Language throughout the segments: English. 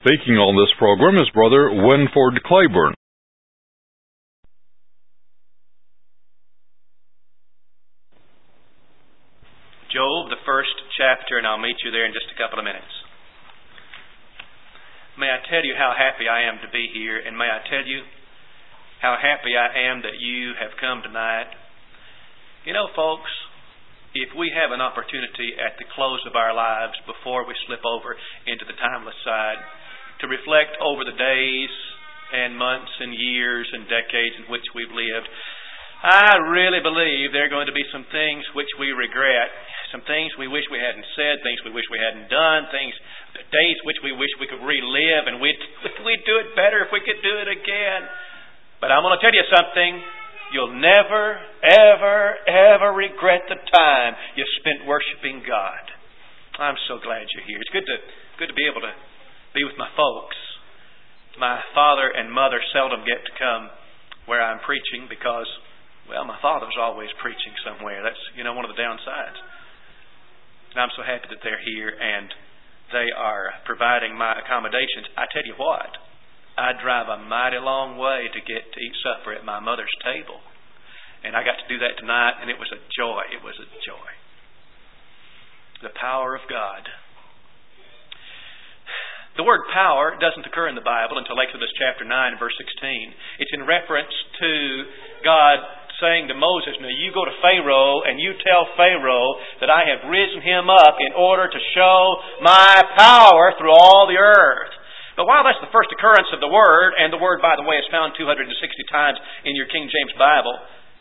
Speaking on this program is Brother Winford Claiborne. Job, the first chapter, and I'll meet you there in just a couple of minutes. May I tell you how happy I am to be here, and may I tell you how happy I am that you have come tonight. You know, folks, if we have an opportunity at the close of our lives before we slip over into the timeless side to reflect over the days and months and years and decades in which we've lived, I really believe there are going to be some things which we regret, some things we wish we hadn't said, things we wish we hadn't done, days which we wish we could relive, and we'd do it better if we could do it again. But I'm going to tell you something. You'll never, ever, ever regret the time you spent worshiping God. I'm so glad you're here. It's good to be able to be with my folks. My father and mother seldom get to come where I'm preaching because, well, my father's always preaching somewhere. That's, one of the downsides. And I'm so happy that they're here and they are providing my accommodations. I tell you what, I drive a mighty long way to get to eat supper at my mother's table. And I got to do that tonight, and it was a joy. It was a joy. The power of God. The word power doesn't occur in the Bible until Exodus chapter 9, verse 16. It's in reference to God saying to Moses, now you go to Pharaoh and you tell Pharaoh that I have risen him up in order to show my power through all the earth. But while that's the first occurrence of the word, and the word, by the way, is found 260 times in your King James Bible,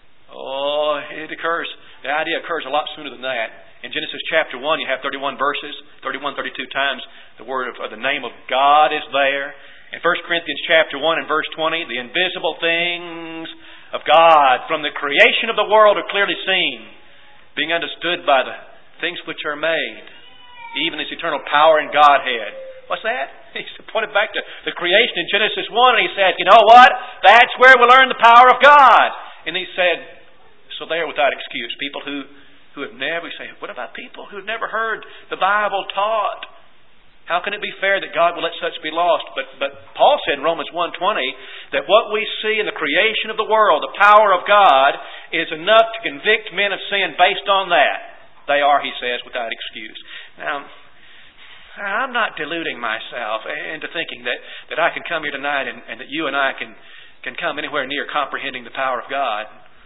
the idea occurs a lot sooner than that. In Genesis chapter 1, you have 31 verses, 32 times the word of the name of God is there. In 1 Corinthians chapter 1 and verse 20, the invisible things of God from the creation of the world are clearly seen, being understood by the things which are made, even His eternal power and Godhead. What's that? He's pointed back to the creation in Genesis 1, and he said, you know what? That's where we learn the power of God. And he said, so they are without excuse. People who have never, we say, what about people who have never heard the Bible taught? How can it be fair that God will let such be lost? But Paul said in Romans 1:20 that what we see in the creation of the world, the power of God, is enough to convict men of sin based on that. They are, he says, without excuse. Now, I'm not deluding myself into thinking that I can come here tonight and that you and I can come anywhere near comprehending the power of God.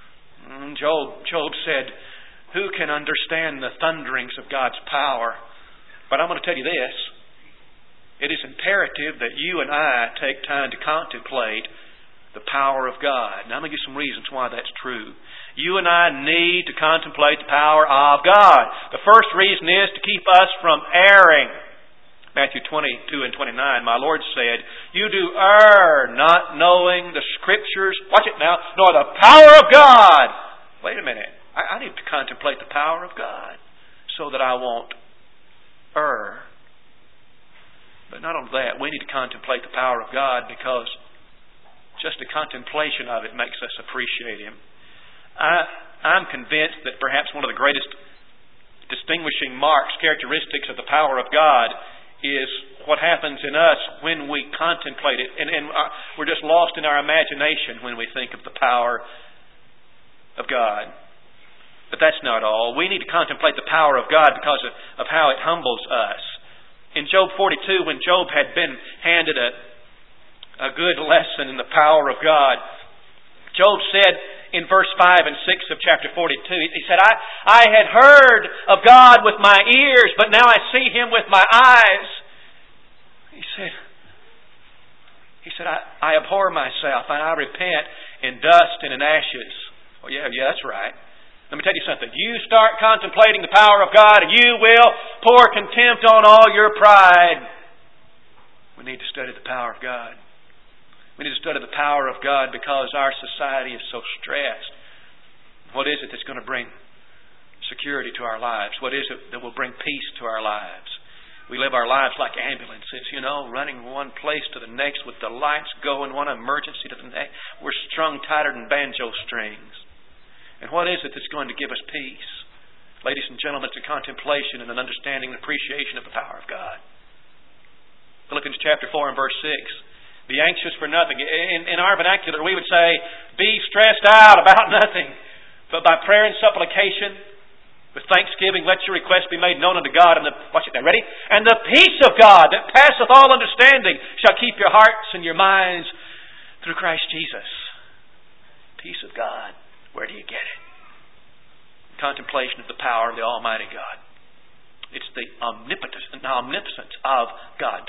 Job said, who can understand the thunderings of God's power? But I'm going to tell you this. It is imperative that you and I take time to contemplate the power of God. Now I'm going to give some reasons why that's true. You and I need to contemplate the power of God. The first reason is to keep us from erring. Matthew 22 and 29, my Lord said, you do err not knowing the Scriptures, watch it now, nor the power of God. Wait a minute. I need to contemplate the power of God so that I won't err. But not only that, we need to contemplate the power of God because just the contemplation of it makes us appreciate Him. I'm convinced that perhaps one of the greatest distinguishing marks, characteristics of the power of God is what happens in us when we contemplate it. And we're just lost in our imagination when we think of the power of God. But that's not all. We need to contemplate the power of God because of how it humbles us. In Job 42, when Job had been handed a good lesson in the power of God, Job said in verse 5 and 6 of chapter 42, he said, I had heard of God with my ears, but now I see Him with my eyes. He said, I abhor myself and I repent in dust and in ashes. Oh yeah, that's right. Let me tell you something. You start contemplating the power of God and you will pour contempt on all your pride. We need to study the power of God. We need to study the power of God because our society is so stressed. What is it that's going to bring security to our lives? What is it that will bring peace to our lives? We live our lives like ambulances, running one place to the next with the lights going, one emergency to the next. We're strung tighter than banjo strings. And what is it that's going to give us peace? Ladies and gentlemen, it's a contemplation and an understanding and appreciation of the power of God. Philippians chapter 4 and verse 6. Be anxious for nothing. In our vernacular, we would say, be stressed out about nothing. But by prayer and supplication, with thanksgiving, let your requests be made known unto God. And watch it now, ready? And the peace of God that passeth all understanding shall keep your hearts and your minds through Christ Jesus. Peace of God. Where do you get it? Contemplation of the power of the Almighty God. It's the omnipotence of God.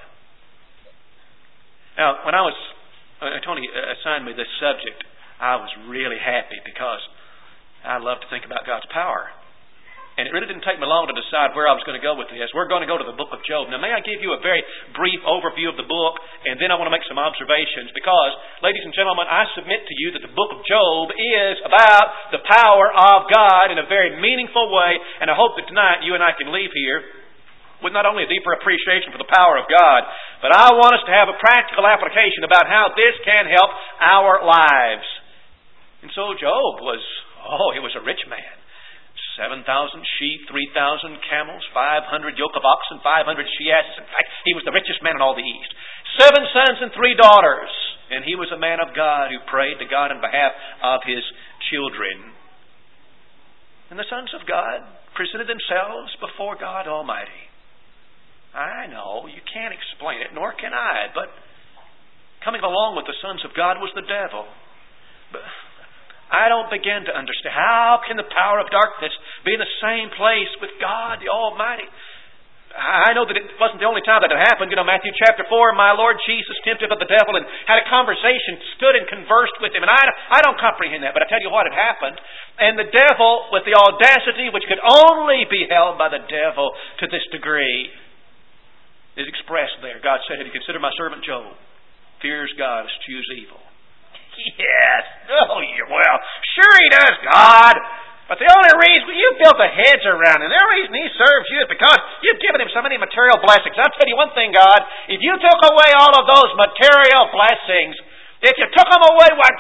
Now, when Tony assigned me this subject, I was really happy because I love to think about God's power. And it really didn't take me long to decide where I was going to go with this. We're going to go to the book of Job. Now, may I give you a very brief overview of the book, and then I want to make some observations, because, ladies and gentlemen, I submit to you that the book of Job is about the power of God in a very meaningful way, and I hope that tonight you and I can leave here with not only a deeper appreciation for the power of God, but I want us to have a practical application about how this can help our lives. And so Job he was a rich man. 7,000 sheep, 3,000 camels, 500 yoke of oxen, 500 she-asses. In fact, he was the richest man in all the East. 7 sons and 3 daughters. And he was a man of God who prayed to God on behalf of his children. And the sons of God presented themselves before God Almighty. I know, you can't explain it, nor can I, but coming along with the sons of God was the devil. But I don't begin to understand. How can the power of darkness be in the same place with God, the Almighty? I know that it wasn't the only time that it happened. Matthew chapter 4, my Lord Jesus tempted of the devil and had a conversation, stood and conversed with him. And I don't comprehend that, but I tell you what had happened. And the devil, with the audacity which could only be held by the devil to this degree, is expressed there. God said, have you considered my servant Job? Fears God, eschews evil. Yes. Oh, well, sure he does, God. But the only reason you built a hedge around him, the only reason he serves you is because you've given him so many material blessings. I'll tell you one thing, God. If you took away all of those material blessings, if you took them away, what?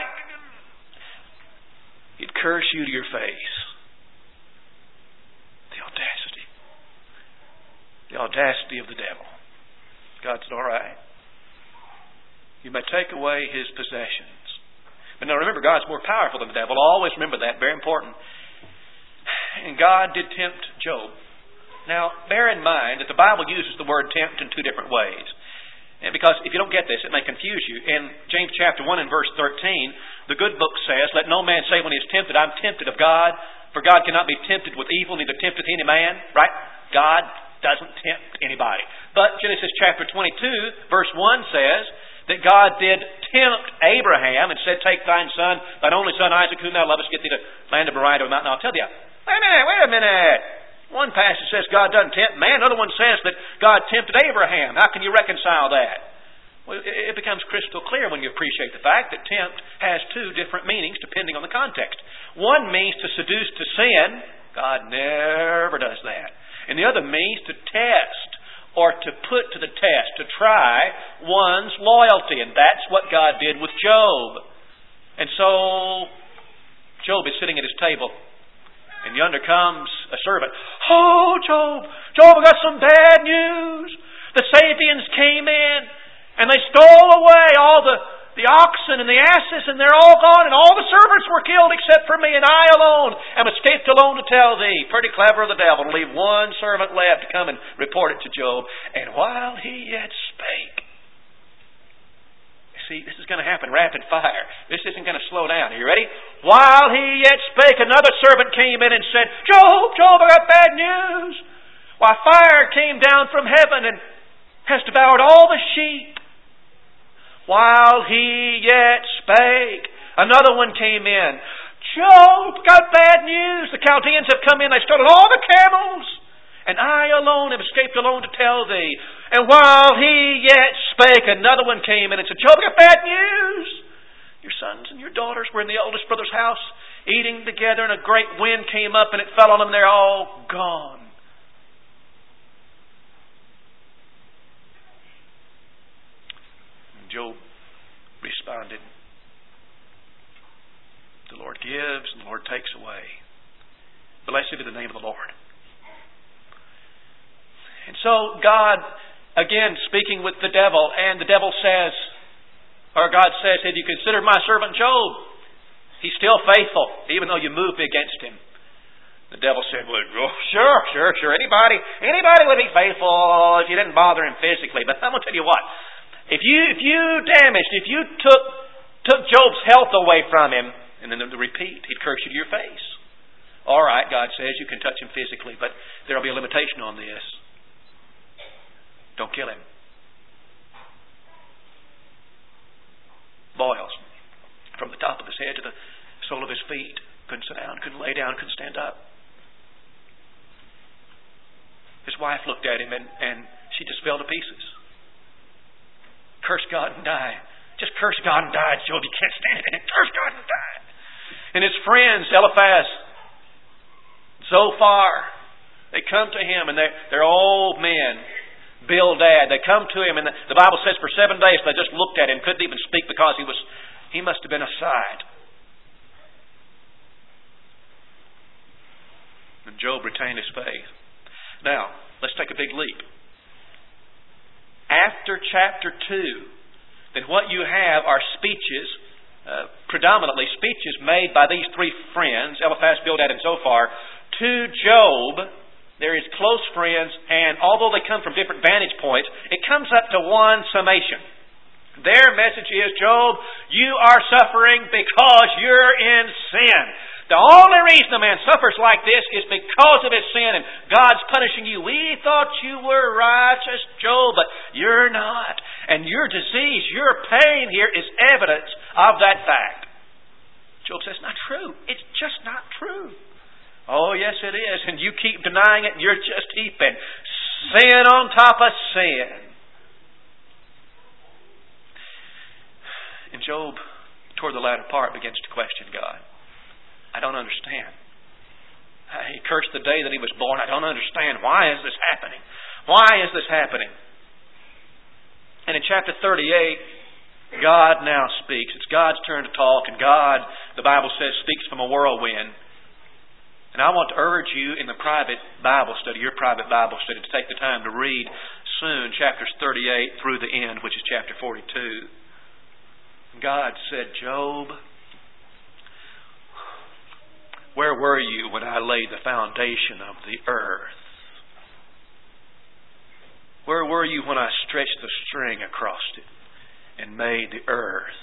He'd curse you to your face. The audacity. The audacity of the devil. God said, all right. You may take away his possessions. But now remember, God's more powerful than the devil. Always remember that. Very important. And God did tempt Job. Now, bear in mind that the Bible uses the word tempt in 2 different ways. And because if you don't get this, it may confuse you. In James chapter 1 and verse 13, the good book says, let no man say when he is tempted, I'm tempted of God. For God cannot be tempted with evil, neither tempteth any man. Right? God doesn't tempt anybody. But Genesis chapter 22, verse 1 says that God did tempt Abraham and said, take thine son, thine only son Isaac, whom thou lovest, get thee to land of Moriah, to a mountain. I'll tell you. Wait a minute. One passage says God doesn't tempt man. Another one says that God tempted Abraham. How can you reconcile that? Well, it becomes crystal clear when you appreciate the fact that tempt has 2 different meanings depending on the context. One means to seduce to sin. God never does that. And the other means to test or to put to the test, to try one's loyalty. And that's what God did with Job. And so Job is sitting at his table. And yonder comes a servant. Oh, Job, I got some bad news. The Sabians came in and they stole away all the oxen and the asses, and they're all gone, and all the servants were killed except for me, and I alone am escaped alone to tell thee. Pretty clever of the devil to leave one servant left to come and report it to Job. And while he yet spake, see, this is going to happen rapid fire. This isn't going to slow down. Are you ready? While he yet spake, another servant came in and said, Job, I got bad news. Why, fire came down from heaven and has devoured all the sheep. While he yet spake, another one came in. Job, got bad news. The Chaldeans have come in. They've stolen all the camels. And I alone have escaped alone to tell thee. And while he yet spake, another one came in and said, Job, got bad news. Your sons and your daughters were in the oldest brother's house, eating together, and a great wind came up and it fell on them. They're all gone. Job responded, the Lord gives and the Lord takes away. Blessed be the name of the Lord. And so God again speaking with the devil, and the devil says, or God says, have you considered my servant Job? He's still faithful, even though you moved against him. The devil said, well, sure. Anybody would be faithful if you didn't bother him physically. But I'm going to tell you what. If you took Job's health away from him, and then to repeat, he'd curse you to your face. All right, God says, you can touch him physically, but there will be a limitation on this. Don't kill him. Boils from the top of his head to the sole of his feet. Couldn't sit down, couldn't lay down, couldn't stand up. His wife looked at him and she just fell to pieces. Curse God and die. Just curse God and die, Job. You can't stand it. Curse God and die. And his friends, Eliphaz, Zophar, they come to him and they're old men. Bildad, they come to him and the Bible says for 7 days they just looked at him, couldn't even speak because he must have been aside. And Job retained his faith. Now, let's take a big leap. After chapter 2, then what you have are speeches, predominantly speeches made by these three friends, Eliphaz, Bildad, and Zophar, to Job. They're his close friends, and although they come from different vantage points, it comes up to one summation. Their message is, Job, you are suffering because you're in sin. The only reason a man suffers like this is because of his sin, and God's punishing you. We thought you were righteous, Job, but you're not. And your disease, your pain here is evidence of that fact. Job says, not true. It's just not true. Oh, yes, it is. And you keep denying it, and you're just heaping sin on top of sin. And Job, toward the latter part, begins to question God. I don't understand. He cursed the day that he was born. I don't understand. Why is this happening? Why is this happening? And in chapter 38, God now speaks. It's God's turn to talk, and God, the Bible says, speaks from a whirlwind. And I want to urge you in the private Bible study, your private Bible study, to take the time to read soon chapters 38 through the end, which is chapter 42. God said, Job, where were you when I laid the foundation of the earth? Where were you when I stretched the string across it and made the earth?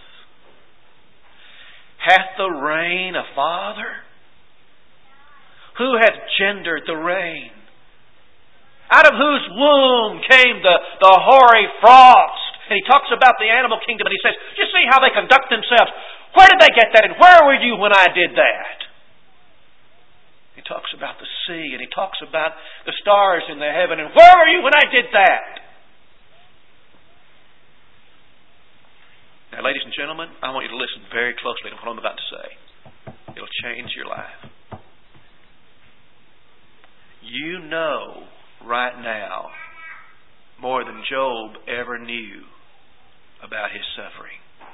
Hath the rain a father? Who hath gendered the rain? Out of whose womb came the hoary frost? And he talks about the animal kingdom and he says, you see how they conduct themselves. Where did they get that? And where were you when I did that? He talks about the sea and he talks about the stars in the heaven. And where were you when I did that? Now, ladies and gentlemen, I want you to listen very closely to what I'm about to say. It'll change your life. You know right now more than Job ever knew about his suffering.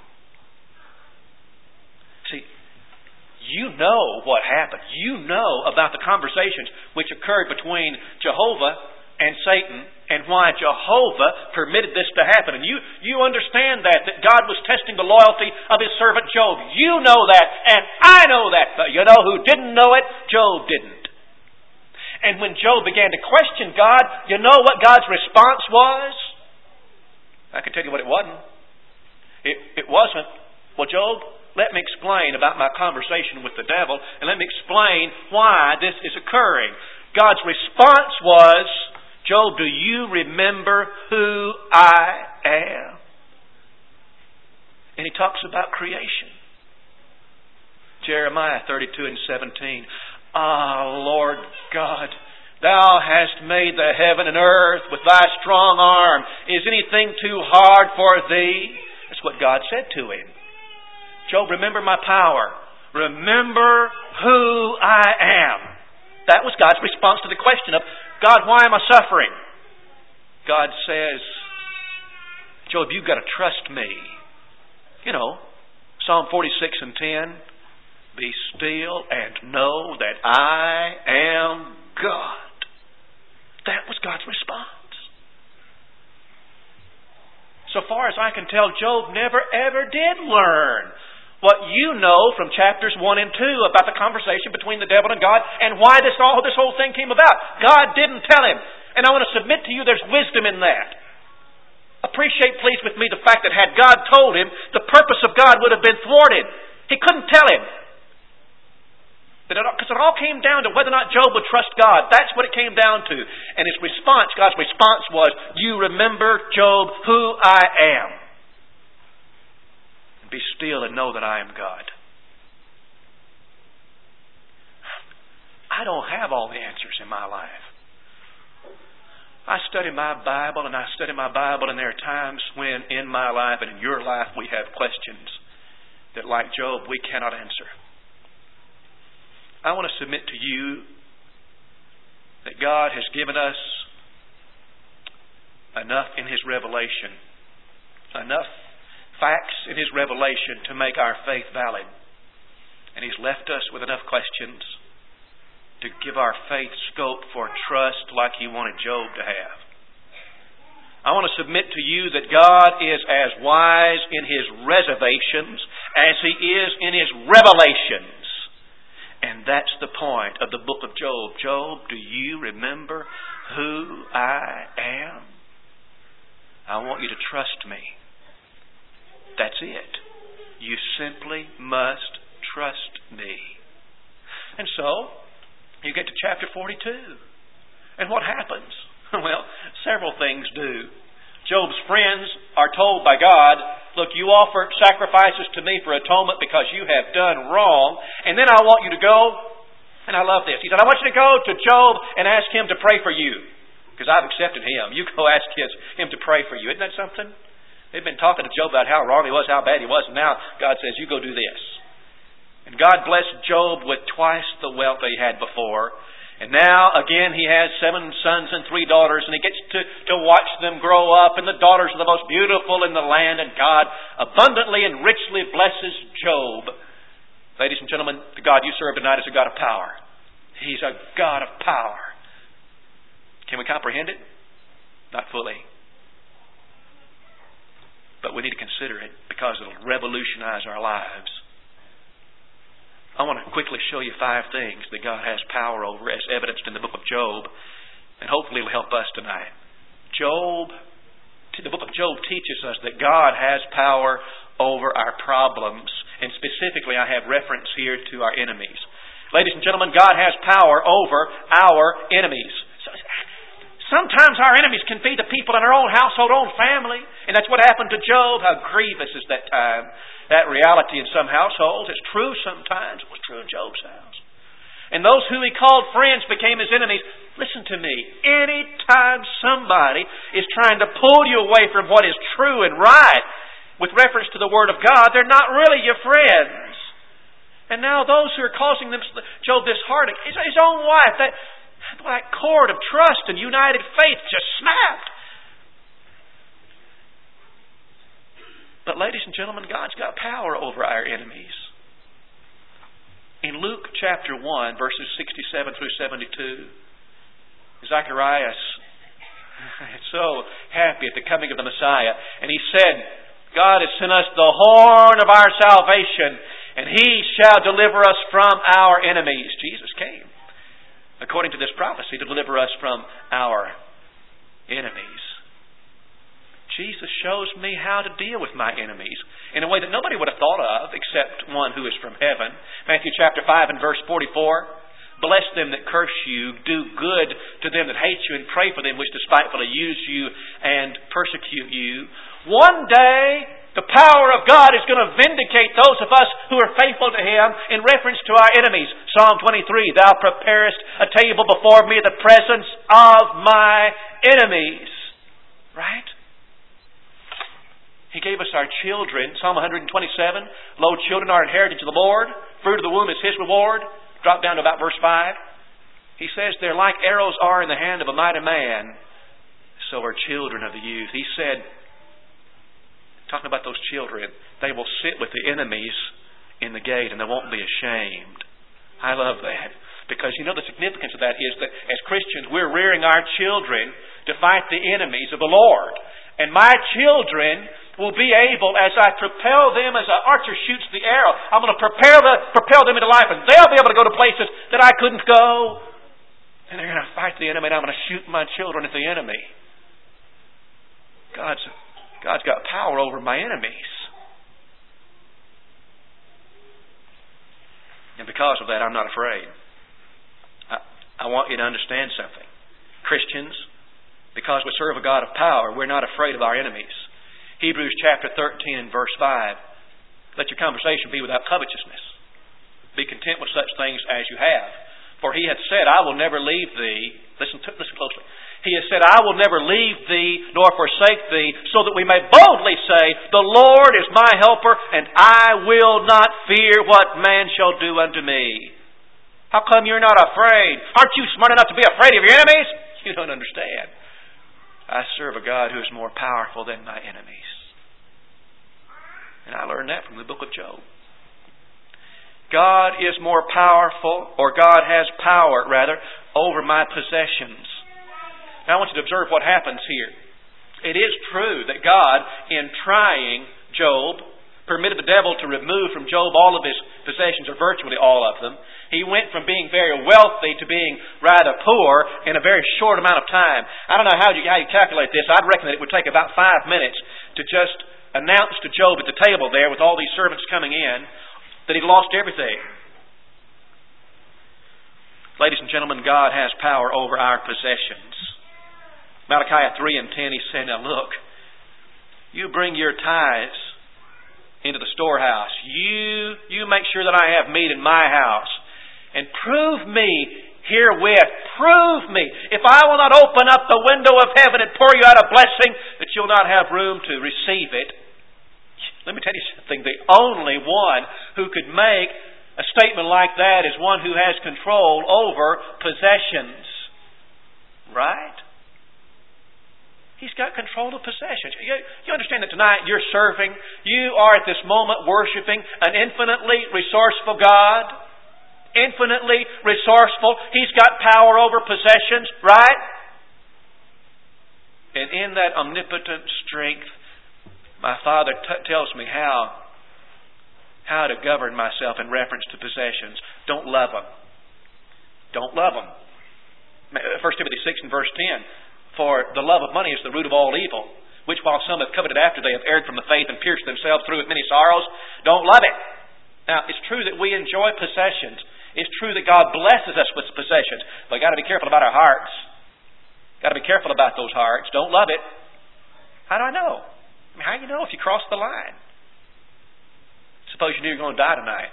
See, you know what happened. You know about the conversations which occurred between Jehovah and Satan and why Jehovah permitted this to happen. And you understand that God was testing the loyalty of His servant Job. You know that, and I know that. But you know who didn't know it? Job didn't. And when Job began to question God, you know what God's response was? I can tell you what it wasn't. It wasn't, well, Job, let me explain about my conversation with the devil, and let me explain why this is occurring. God's response was, Job, do you remember who I am? And he talks about creation. Jeremiah 32 and 17. Ah, Lord God, Thou hast made the heaven and earth with Thy strong arm. Is anything too hard for Thee? That's what God said to him. Job, remember my power. Remember who I am. That was God's response to the question of, God, why am I suffering? God says, Job, you've got to trust me. You know, Psalm 46 and 10. Be still and know that I am God. That was God's response. so far as I can tell, Job never ever did learn what you know from chapters 1 and 2 about the conversation between the devil and God and why this whole thing came about. God didn't tell him. And I want to submit to you there's wisdom in that. Appreciate, please, with me the fact that had God told him, the purpose of God would have been thwarted. He couldn't tell him. Because it all came down to whether or not Job would trust God. That's what it came down to. And his response, God's response was, you remember, Job, who I am. Be still and know that I am God. I don't have all the answers in my life. I study my Bible, and there are times when in my life and in your life we have questions that, like Job, we cannot answer. I want to submit to you that God has given us enough in His revelation, enough facts in His revelation to make our faith valid. And He's left us with enough questions to give our faith scope for trust like He wanted Job to have. I want to submit to you that God is as wise in His reservations as He is in His revelations. And that's the point of the book of Job. Job, do you remember who I am? I want you to trust me. That's it. You simply must trust me. And so, you get to chapter 42. And what happens? Well, several things do. Job's friends are told by God, look, you offer sacrifices to me for atonement because you have done wrong. And then I want you to go, and I love this. He said, I want you to go to Job and ask him to pray for you. Because I've accepted him. You go ask him to pray for you. Isn't that something? They've been talking to Job about how wrong he was, how bad he was, and now God says, you go do this. And God blessed Job with twice the wealth that he had before. And now, again, he has 7 sons and 3 daughters, and he gets to watch them grow up, and the daughters are the most beautiful in the land, and God abundantly and richly blesses Job. Ladies and gentlemen, the God you serve tonight is a God of power. He's a God of power. Can we comprehend it? Not fully. But we need to consider it because it'll revolutionize our lives. I want to quickly show you 5 things that God has power over as evidenced in the book of Job. And hopefully it'll help us tonight. The book of Job teaches us that God has power over our problems. And specifically I have reference here to our enemies. Ladies and gentlemen, God has power over our enemies. Sometimes our enemies can be the people in our own household, own family. And that's what happened to Job. How grievous is that time. That reality in some households. It's true sometimes. It was true in Job's house. And those who he called friends became his enemies. Listen to me. Anytime somebody is trying to pull you away from what is true and right with reference to the Word of God, they're not really your friends. And now those who are causing Job this heartache, his own wife, that cord of trust and united faith just snapped. But ladies and gentlemen, God's got power over our enemies. In Luke chapter 1, verses 67 through 72, Zacharias is so happy at the coming of the Messiah. And he said, God has sent us the horn of our salvation, and He shall deliver us from our enemies. Jesus came, according to this prophecy, to deliver us from our enemies. Jesus shows me how to deal with my enemies in a way that nobody would have thought of except one who is from heaven. Matthew chapter 5 and verse 44. Bless them that curse you, do good to them that hate you, and pray for them which despitefully use you and persecute you. One day, the power of God is going to vindicate those of us who are faithful to Him in reference to our enemies. Psalm 23, Thou preparest a table before me in the presence of my enemies. Right? He gave us our children. Psalm 127, Lo, children are inheritance of the Lord. Fruit of the womb is His reward. Drop down to about verse 5. He says, they're like arrows are in the hand of a mighty man, so are children of the youth. He said, talking about those children, they will sit with the enemies in the gate and they won't be ashamed. I love that. Because you know the significance of that is that as Christians we're rearing our children to fight the enemies of the Lord. And my children will be able, as I propel them, as an archer shoots the arrow, I'm going to propel them into life, and they'll be able to go to places that I couldn't go. And they're going to fight the enemy, and I'm going to shoot my children at the enemy. God's got power over my enemies. And because of that, I'm not afraid. I want you to understand something. Christians, because we serve a God of power, we're not afraid of our enemies. Hebrews chapter 13 and verse 5. Let your conversation be without covetousness. Be content with such things as you have. For he hath said, I will never leave thee. Listen closely. He has said, I will never leave thee nor forsake thee, so that we may boldly say, the Lord is my helper, and I will not fear what man shall do unto me. How come you're not afraid? Aren't you smart enough to be afraid of your enemies? You don't understand. I serve a God who is more powerful than my enemies. And I learned that from the book of Job. God is more powerful, or God has power, rather, over my possessions. Now I want you to observe what happens here. It is true that God, in trying Job, permitted the devil to remove from Job all of his possessions, or virtually all of them. He went from being very wealthy to being rather poor in a very short amount of time. I don't know how you calculate this. I'd reckon that it would take about 5 minutes to just announce to Job at the table there with all these servants coming in that he'd lost everything. Ladies and gentlemen, God has power over our possessions. Malachi 3 and 10, he said, now look, you bring your tithes into the storehouse. You make sure that I have meat in my house. And prove me herewith. Prove me. If I will not open up the window of heaven and pour you out a blessing, that you'll not have room to receive it. Let me tell you something. The only one who could make a statement like that is one who has control over possessions. Right? He's got control of possessions. You understand that tonight you're serving. You are at this moment worshiping an infinitely resourceful God. Infinitely resourceful. He's got power over possessions, right? And in that omnipotent strength, my Father tells me how to govern myself in reference to possessions. Don't love them. Don't love them. 1 Timothy 6 and verse 10. For the love of money is the root of all evil, which while some have coveted after, they have erred from the faith and pierced themselves through with many sorrows. Don't love it. Now, it's true that we enjoy possessions. It's true that God blesses us with possessions. But we've got to be careful about our hearts. Got to be careful about those hearts. Don't love it. How do I know? How do you know if you cross the line? Suppose you knew you're going to die tonight.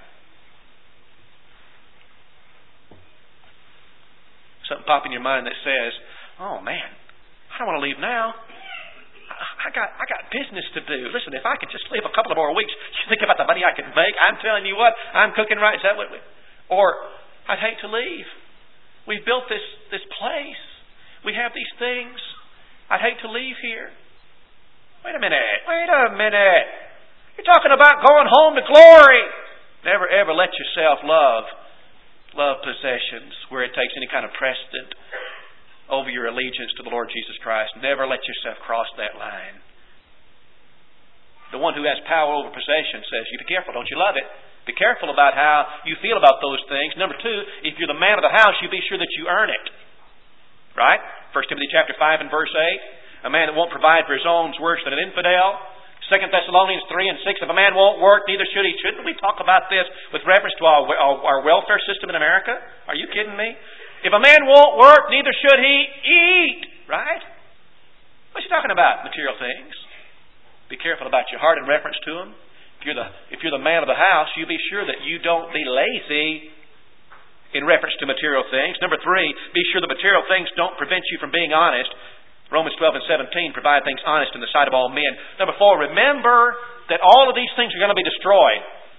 Something pop in your mind that says, oh man, I don't want to leave now. I got business to do. Listen, if I could just live a couple of more weeks, you think about the money I could make. I'm telling you what, I'm cooking right. Is that what or I'd hate to leave. We've built this place. We have these things. I'd hate to leave here. Wait a minute. You're talking about going home to glory. Never ever let yourself love possessions where it takes any kind of precedent over your allegiance to the Lord Jesus Christ. Never let yourself cross that line. The one who has power over possessions says, you be careful, don't you love it? Be careful about how you feel about those things. Number 2, if you're the man of the house, you be sure that you earn it. Right? 1 Timothy chapter 5 and verse 8. A man that won't provide for his own is worse than an infidel. 2 Thessalonians 3 and 6. If a man won't work, neither should he. Shouldn't we talk about this with reference to our welfare system in America? Are you kidding me? If a man won't work, neither should he eat. Right? What's he talking about? Material things. Be careful about your heart in reference to them. If you're the man of the house, you be sure that you don't be lazy in reference to material things. Number 3, be sure the material things don't prevent you from being honest. Romans 12 and 17 provide things honest in the sight of all men. Number 4, remember that all of these things are going to be destroyed.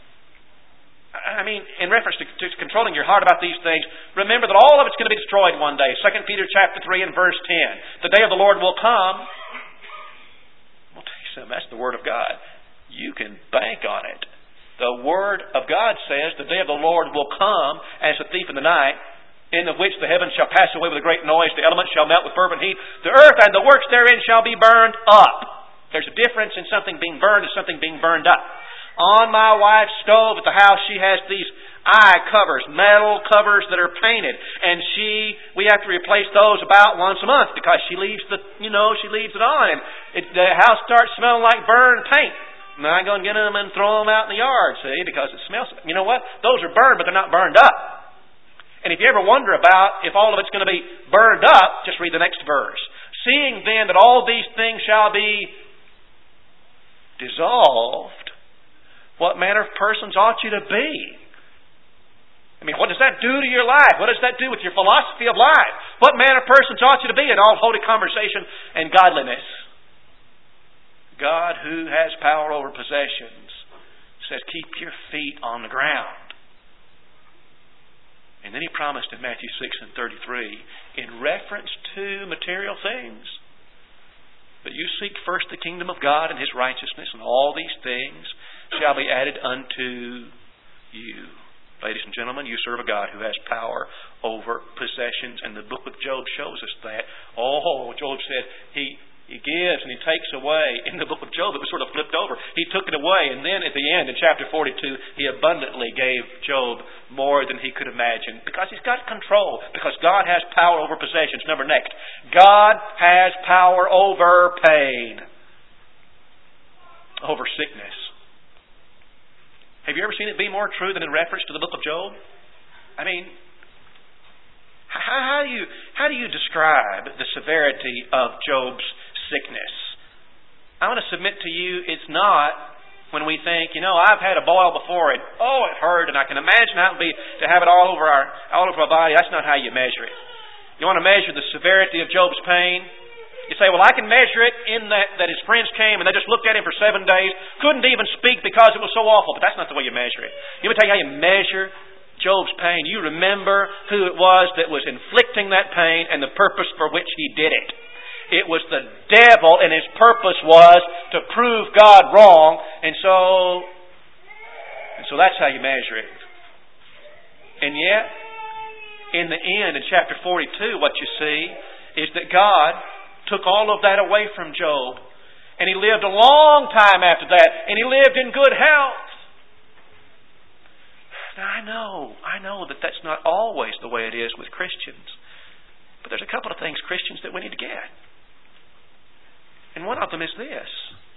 I mean, in reference to controlling your heart about these things, remember that all of it's going to be destroyed one day. 2 Peter chapter 3 and verse 10. The day of the Lord will come. I'll tell you something, that's the Word of God. You can bank on it. The Word of God says the day of the Lord will come as a thief in the night, in the which the heavens shall pass away with a great noise, the elements shall melt with fervent heat, the earth and the works therein shall be burned up. There's a difference in something being burned and something being burned up. On my wife's stove at the house, she has these eye covers, metal covers that are painted, and we have to replace those about once a month because she leaves it on, and the house starts smelling like burned paint. And I go and get them and throw them out in the yard, see, because it smells. You know what? Those are burned, but they're not burned up. And if you ever wonder about if all of it's going to be burned up, just read the next verse. Seeing then that all these things shall be dissolved, what manner of persons ought you to be? I mean, what does that do to your life? What does that do with your philosophy of life? What manner of persons ought you to be in all holy conversation and godliness? God, who has power over possessions, says, keep your feet on the ground. And then He promised in Matthew 6:33, in reference to material things, that you seek first the kingdom of God and His righteousness, and all these things shall be added unto you. Ladies and gentlemen, you serve a God who has power over possessions, and the book of Job shows us that. Job said He gives and He takes away. In the book of Job, it was sort of flipped over. He took it away, and then at the end, in chapter 42, He abundantly gave Job more than he could imagine, because He's got control, because God has power over possessions. Next, God has power over pain, over sickness. Have you ever seen it be more true than in reference to the book of Job? I mean, how do you describe the severity of Job's sickness? I want to submit to you, it's not when we think, I've had a boil before and it hurt, and I can imagine how it would be to have it all over our body. That's not how you measure it. You want to measure the severity of Job's pain? You say, well, I can measure it in that his friends came and they just looked at him for 7 days, couldn't even speak because it was so awful. But that's not the way you measure it. Let me tell you how you measure Job's pain. You remember who it was that was inflicting that pain and the purpose for which he did it. It was the devil, and his purpose was to prove God wrong. And so that's how you measure it. And yet, in the end, in chapter 42, what you see is that God took all of that away from Job, and he lived a long time after that, and he lived in good health. Now, I know that that's not always the way it is with Christians, but there's a couple of things, Christians, that we need to get. And one of them is this: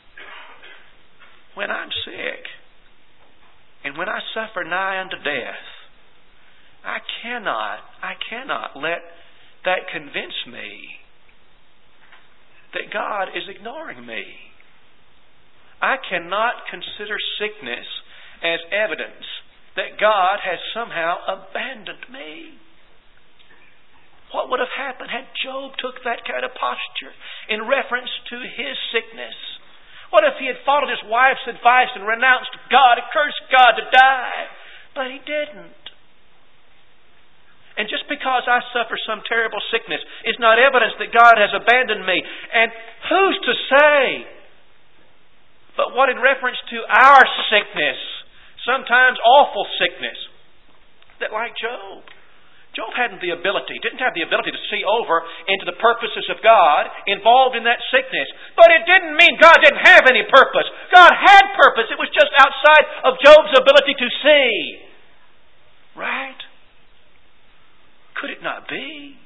when I'm sick and when I suffer nigh unto death, I cannot let that convince me that God is ignoring me. I cannot consider sickness as evidence that God has somehow abandoned me. What would have happened had Job took that kind of posture in reference to his sickness? What if he had followed his wife's advice and renounced God and cursed God to die? But he didn't. And just because I suffer some terrible sickness is not evidence that God has abandoned me. And who's to say? But what in reference to our sickness, sometimes awful sickness, that like Job didn't have the ability to see over into the purposes of God involved in that sickness. But it didn't mean God didn't have any purpose. God had purpose. It was just outside of Job's ability to see. Right? Could it not be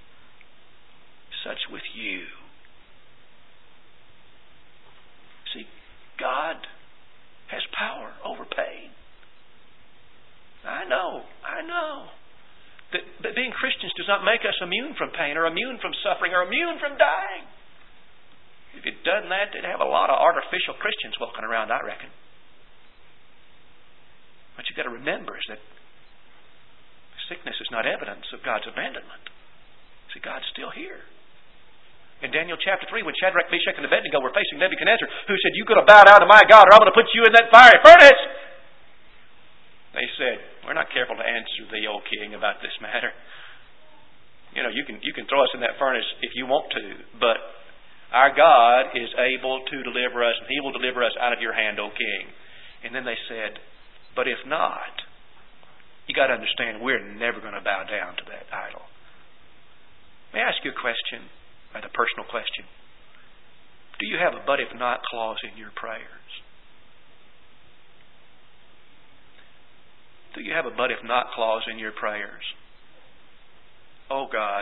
such with you? See, God has power over pain. I know. That being Christians does not make us immune from pain or immune from suffering or immune from dying. If it done that, they'd have a lot of artificial Christians walking around, I reckon. What you've got to remember is that sickness is not evidence of God's abandonment. See, God's still here. In Daniel chapter 3, when Shadrach, Meshach, and Abednego were facing Nebuchadnezzar, who said, "You're going to bow down to my God, or I'm going to put you in that fiery furnace," they said, "We're not careful to answer thee, O king, about this matter. You can throw us in that furnace if you want to, but our God is able to deliver us, and He will deliver us out of your hand, O king." And then they said, "But if not, you got to understand we're never going to bow down to that idol. May I ask you a question, a personal question? Do you have a but if not clause in your prayers? Do you have a but if not clause in your prayers? Oh God,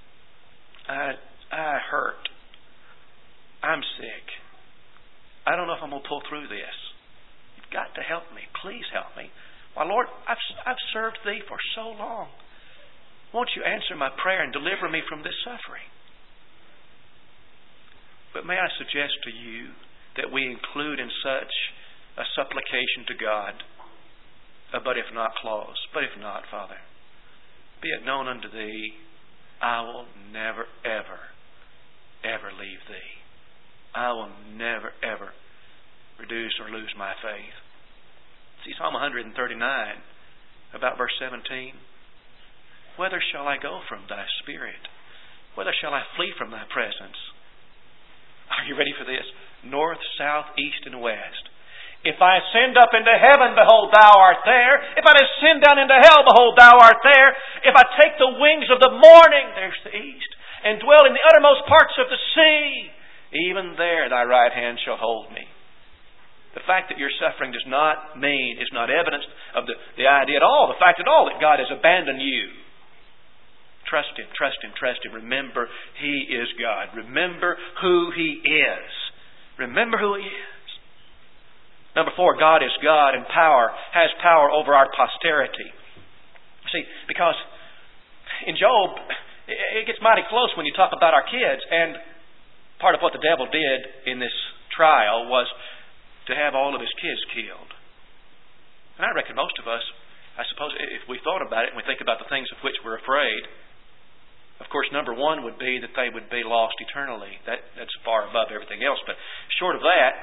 I hurt. I'm sick. I don't know if I'm going to pull through this. You've got to help me. Please help me. Why, Lord, I've served Thee for so long. Won't You answer my prayer and deliver me from this suffering? But may I suggest to you that we include in such a supplication to God a but if not clause. But if not, Father, be it known unto Thee, I will never, ever, ever leave Thee. I will never, ever reduce or lose my faith. See, Psalm 139, about verse 17. Whither shall I go from Thy Spirit? Whither shall I flee from Thy presence? Are you ready for this? North, south, east, and west. If I ascend up into heaven, behold, Thou art there. If I descend down into hell, behold, Thou art there. If I take the wings of the morning, there's the east, and dwell in the uttermost parts of the sea, even there Thy right hand shall hold me. The fact that your suffering does not mean, is not evidence of the idea at all, the fact at all that God has abandoned you. Trust Him, trust Him, trust Him. Remember, He is God. Remember who He is. Remember who He is. Number 4, God is God and has power over our posterity. See, because in Job, it gets mighty close when you talk about our kids. And part of what the devil did in this trial was to have all of his kids killed. And I reckon most of us, I suppose, if we thought about it and we think about the things of which we're afraid, of course, number 1 would be that they would be lost eternally. That's far above everything else. But short of that,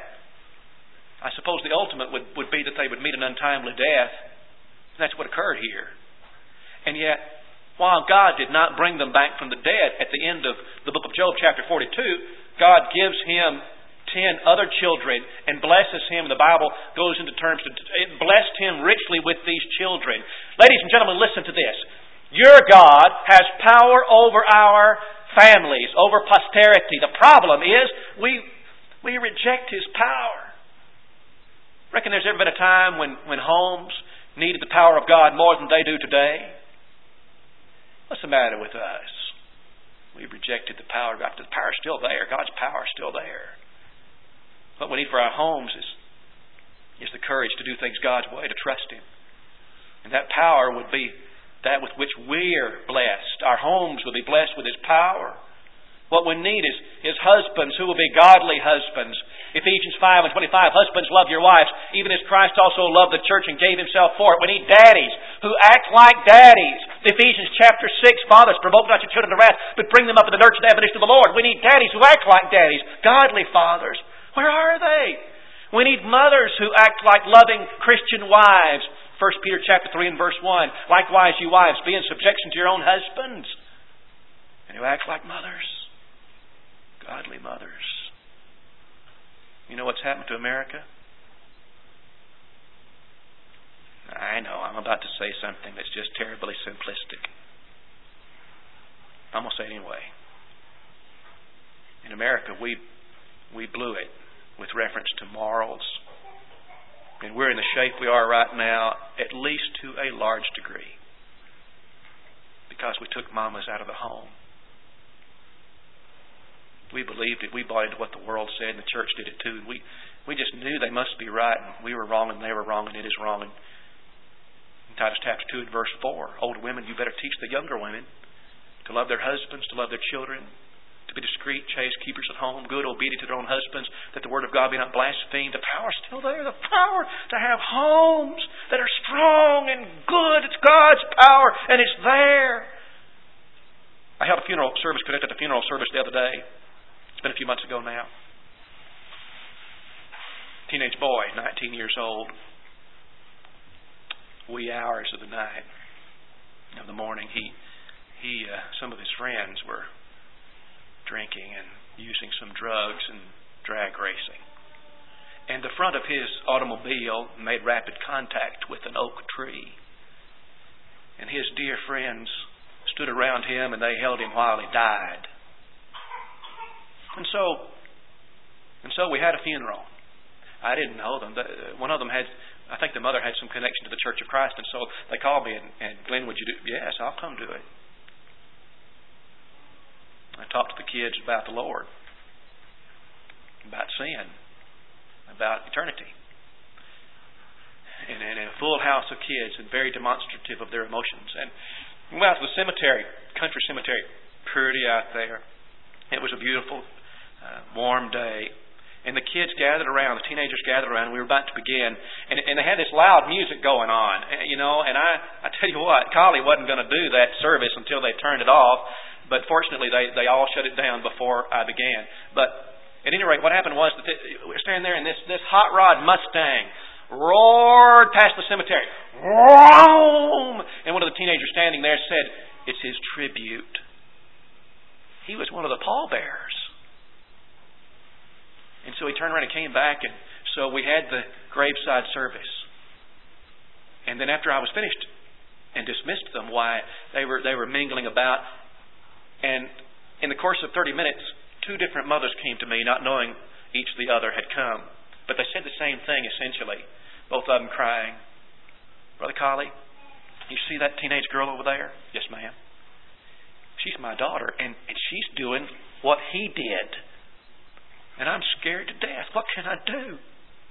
I suppose the ultimate would be that they would meet an untimely death. And that's what occurred here. And yet, while God did not bring them back from the dead, at the end of the book of Job, chapter 42, God gives him 10 other children and blesses him. The Bible goes into terms to it blessed him richly with these children. Ladies and gentlemen, listen to this. Your God has power over our families, over posterity. The problem is we reject His power. Reckon there's ever been a time when homes needed the power of God more than they do today? What's the matter with us? We've rejected the power of God. The power's still there. God's power is still there. What we need for our homes is the courage to do things God's way, to trust Him. And that power would be that with which we're blessed. Our homes will be blessed with His power. What we need is husbands who will be godly husbands. Ephesians 5 and 25, husbands, love your wives, even as Christ also loved the church and gave Himself for it. We need daddies who act like daddies. Ephesians chapter 6, fathers, provoke not your children to wrath, but bring them up in the nurture and admonition of the Lord. We need daddies who act like daddies, godly fathers. Where are they? We need mothers who act like loving Christian wives. 1 Peter chapter 3 and verse 1. Likewise, you wives, be in subjection to your own husbands, and who act like mothers. Godly mothers. You know what's happened to America? I know, I'm about to say something that's just terribly simplistic. I'm going to say it anyway. In America, we blew it with reference to morals. And we're in the shape we are right now, at least to a large degree, because we took mamas out of the home. We believed it. We bought into what the world said, and the church did it too. We just knew they must be right, and we were wrong, and they were wrong, and it is wrong. And in Titus chapter 2 and verse 4, older women, you better teach the younger women to love their husbands, to love their children, to be discreet, chaste, keepers at home, good, obedient to their own husbands, that the word of God be not blasphemed. The power's still there. The power to have homes that are strong and good. It's God's power, and it's there. I held a funeral service, conducted a funeral service the other day. It's been a few months ago now. Teenage boy, 19 years old. Wee hours of the night, of the morning, some of his friends were drinking and using some drugs and drag racing. And the front of his automobile made rapid contact with an oak tree. and his dear friends stood around him and they held him while he died. And so we had a funeral. I didn't know them. One of them had, I think the mother had some connection to the Church of Christ, and so they called me and Glenn, would you do? Yes, I'll come do it. I talked to the kids about the Lord, about sin, about eternity. And a full house of kids and very demonstrative of their emotions. And we went out to the cemetery, country cemetery, pretty out there. It was a beautiful, warm day. And the kids gathered around, the teenagers gathered around, and we were about to begin. And they had this loud music going on, you know, and I tell you what, Collie wasn't going to do that service until they turned it off. But fortunately, they all shut it down before I began. But at any rate, what happened was that we were standing there, and this hot rod Mustang roared past the cemetery. Vroom! And one of the teenagers standing there said, "It's his tribute." He was one of the pallbearers. And so he turned around and came back, and so we had the graveside service. And then after I was finished and dismissed them, why they were mingling about, and in the course of 30 minutes, 2 different mothers came to me, not knowing each the other had come. But they said the same thing, essentially. Both of them crying. "Brother Collie, you see that teenage girl over there?" "Yes, ma'am." "She's my daughter, and she's doing what he did. And I'm scared to death. What can I do?"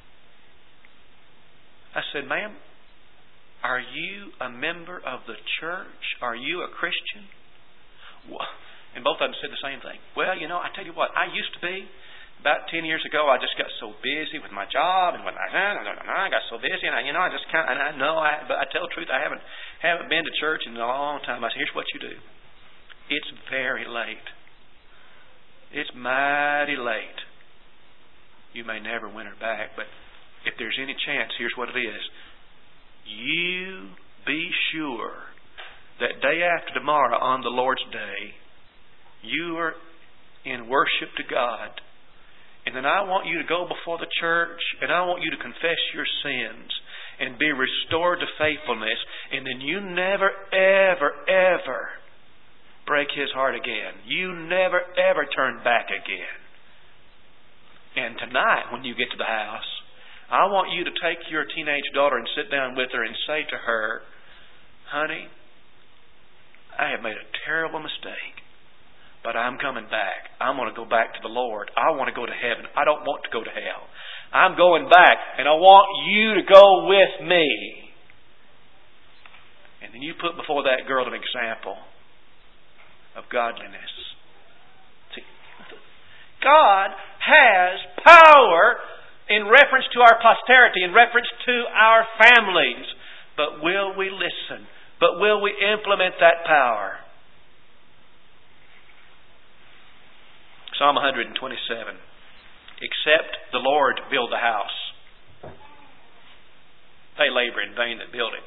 I said, "Ma'am, are you a member of the church? Are you a Christian?" And both of them said the same thing. "Well, you know, I tell you what, I used to be. About 10 years ago, I just got so busy with my job, and when I got so busy, and I just kind of, and I know, but I tell the truth, I haven't been to church in a long time." I said, "Here's what you do. It's very late. It's mighty late. You may never win her back, but if there's any chance, here's what it is. You be sure that day after tomorrow, on the Lord's Day, you are in worship to God. And then I want you to go before the church, and I want you to confess your sins and be restored to faithfulness. And then you never, ever, ever break his heart again. You never, ever turn back again. And tonight, when you get to the house, I want you to take your teenage daughter and sit down with her and say to her, 'Honey, I have made a terrible mistake, but I'm coming back. I'm going to go back to the Lord. I want to go to heaven. I don't want to go to hell. I'm going back, and I want you to go with me.' And then you put before that girl an example of godliness. See, God has power in reference to our posterity, in reference to our families. But will we listen? But will we implement that power? Psalm 127. Except the Lord build the house, they labor in vain that build it.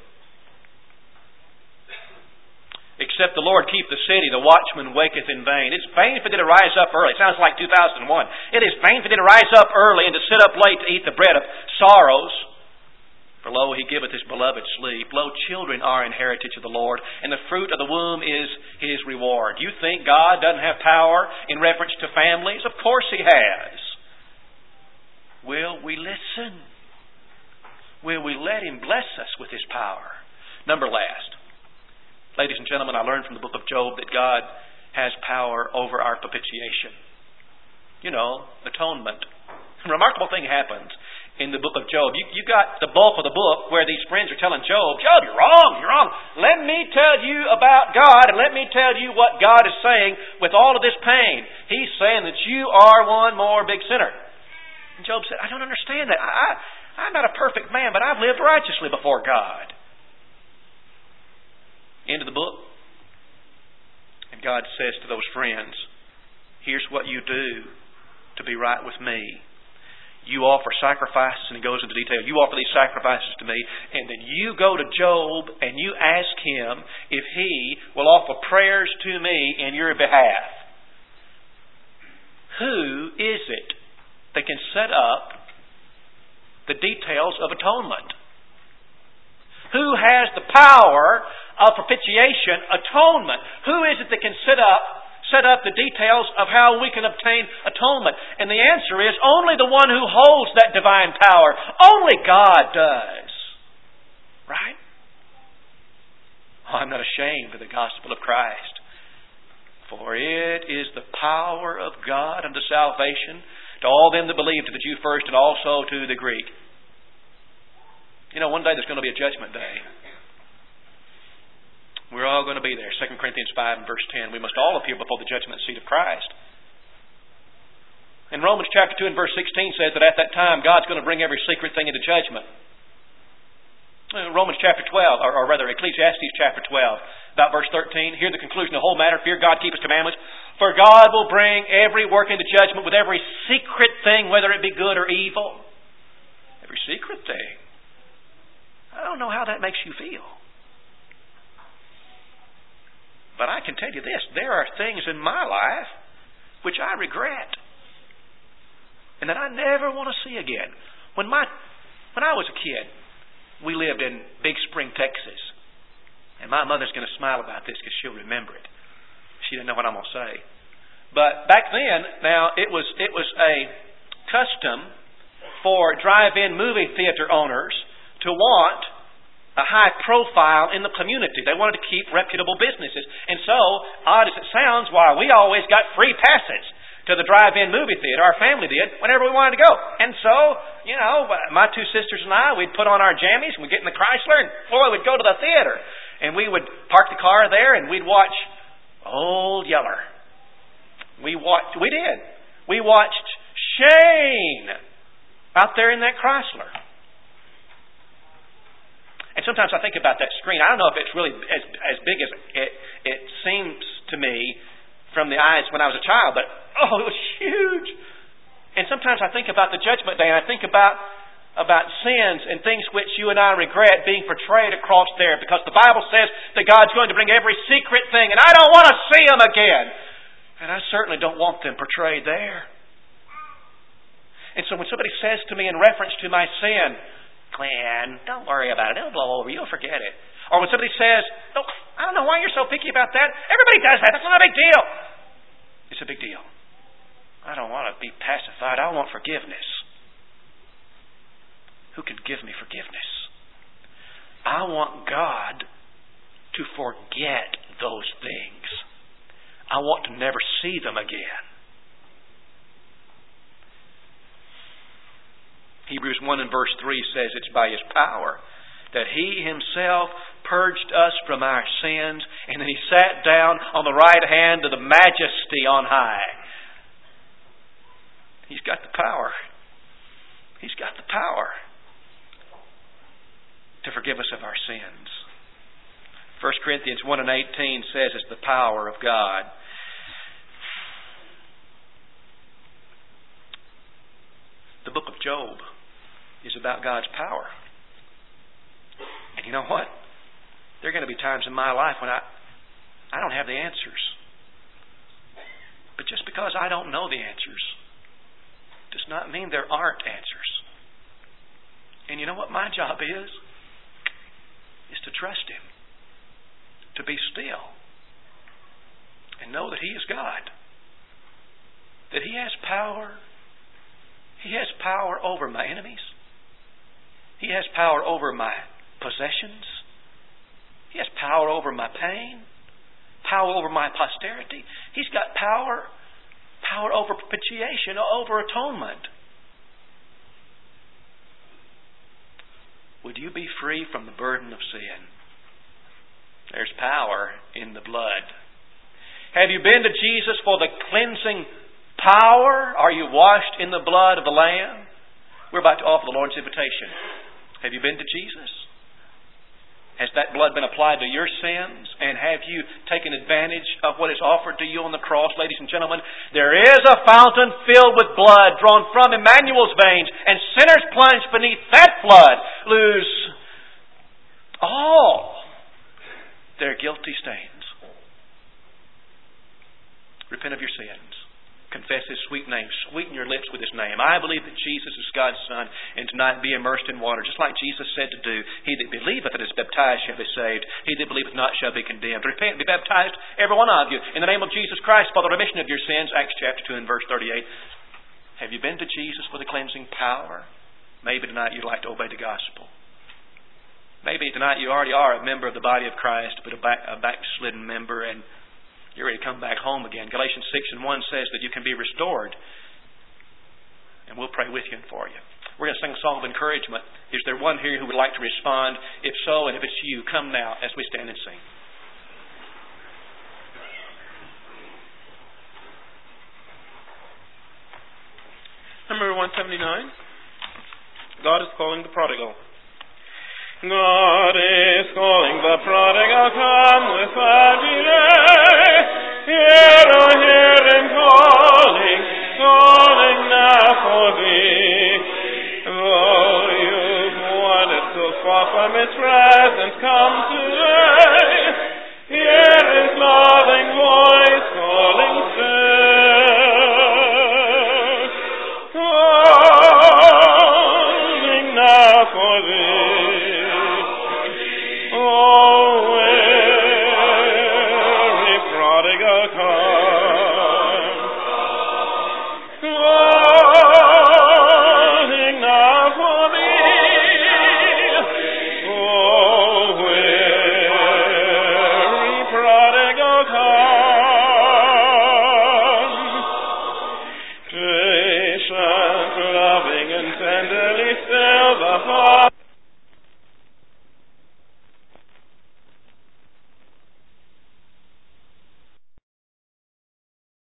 Except the Lord keep the city, the watchman waketh in vain. It's vain for thee to rise up early. It sounds like 2001. It is vain for thee to rise up early and to sit up late to eat the bread of sorrows. For lo, he giveth his beloved sleep. Lo, children are an heritage of the Lord, and the fruit of the womb is his reward." You think God doesn't have power in reference to families? Of course he has. Will we listen? Will we let him bless us with his power? Number last. Ladies and gentlemen, I learned from the book of Job that God has power over our propitiation. You know, atonement. A remarkable thing happens in the book of Job. You got the bulk of the book where these friends are telling Job, "Job, you're wrong. Let me tell you about God, and let me tell you what God is saying with all of this pain. He's saying that you are one more big sinner." And Job said, "I don't understand that. I'm not a perfect man, but I've lived righteously before God." End of the book. And God says to those friends, "Here's what you do to be right with me. You offer sacrifices," and he goes into detail. "You offer these sacrifices to me, and then you go to Job and you ask him if he will offer prayers to me in your behalf." Who is it that can set up the details of atonement? Who has the power of propitiation, atonement. Who is it that can set up the details of how we can obtain atonement? And the answer is only the one who holds that divine power. Only God does. Right? Oh, I'm not ashamed of the gospel of Christ. For it is the power of God unto salvation to all them that believe, to the Jew first and also to the Greek. You know, one day there's going to be a judgment day. We're all going to be there. 2 Corinthians 5 and verse 10. We must all appear before the judgment seat of Christ. And Romans chapter 2 and verse 16 says that at that time God's going to bring every secret thing into judgment. Romans chapter 12, or rather Ecclesiastes chapter 12, about verse 13. Hear the conclusion of the whole matter. Fear God, keep His commandments. For God will bring every work into judgment with every secret thing, whether it be good or evil. Every secret thing. I don't know how that makes you feel. But I can tell you this. There are things in my life which I regret. And that I never want to see again. When I was a kid, we lived in Big Spring, Texas. And my mother's going to smile about this because she'll remember it. She didn't know what I'm going to say. But back then, now, it was a custom for drive-in movie theater owners to want a high profile in the community. They wanted to keep reputable businesses. And so, odd as it sounds, why we always got free passes to the drive-in movie theater. Our family did, whenever we wanted to go. And so, you know, my two sisters and I, we'd put on our jammies and we'd get in the Chrysler and boy, we'd go to the theater. And we would park the car there and we'd watch Old Yeller. We watched Shane out there in that Chrysler. And sometimes I think about that screen. I don't know if it's really as big as it seems to me from the eyes when I was a child, but it was huge. And sometimes I think about the judgment day, and I think about sins and things which you and I regret being portrayed across there, because the Bible says that God's going to bring every secret thing, and I don't want to see them again. And I certainly don't want them portrayed there. And so when somebody says to me in reference to my sin, Glenn, don't worry about it. It'll blow over. You'll forget it. Or when somebody says, oh, I don't know why you're so picky about that. Everybody does that. That's not a big deal. It's a big deal. I don't want to be pacified. I want forgiveness. Who can give me forgiveness? I want God to forget those things. I want to never see them again. Hebrews 1 and verse 3 says it's by His power that He Himself purged us from our sins, and then He sat down on the right hand of the Majesty on high. He's got the power. He's got the power to forgive us of our sins. 1 Corinthians 1 and 18 says it's the power of God. The book of Job is about God's power. And you know what? There are going to be times in my life when I don't have the answers. But just because I don't know the answers does not mean there aren't answers. And you know what my job is? Is to trust Him. To be still. And know that He is God. That He has power. He has power over my enemies. He has power over my possessions. He has power over my pain. Power over my posterity. He's got power over propitiation, over atonement. Would you be free from the burden of sin? There's power in the blood. Have you been to Jesus for the cleansing power? Are you washed in the blood of the Lamb? We're about to offer the Lord's invitation. Have you been to Jesus? Has that blood been applied to your sins? And have you taken advantage of what is offered to you on the cross? Ladies and gentlemen, there is a fountain filled with blood drawn from Emmanuel's veins, and sinners plunged beneath that flood lose all their guilty stains. Repent of your sins. confess His sweet name. Sweeten your lips with His name. I believe that Jesus is God's Son, and tonight be immersed in water, just like Jesus said to do. He that believeth and is baptized shall be saved. He that believeth not shall be condemned. Repent and be baptized, every one of you, in the name of Jesus Christ for the remission of your sins. Acts chapter 2 and verse 38. Have you been to Jesus for the cleansing power? Maybe tonight you'd like to obey the gospel. Maybe tonight you already are a member of the body of Christ, but a backslidden member, and you're ready to come back home again. Galatians 6 and 1 says that you can be restored. And we'll pray with you and for you. We're going to sing a song of encouragement. Is there one here who would like to respond? If so, and if it's you, come now as we stand and sing. Number 179. God is calling the prodigal. God is calling the prodigal, come without delay. Hear Him calling, calling now for thee. Though you've wandered so far from His presence, come today. Hear His loving voice calling still, calling now for thee.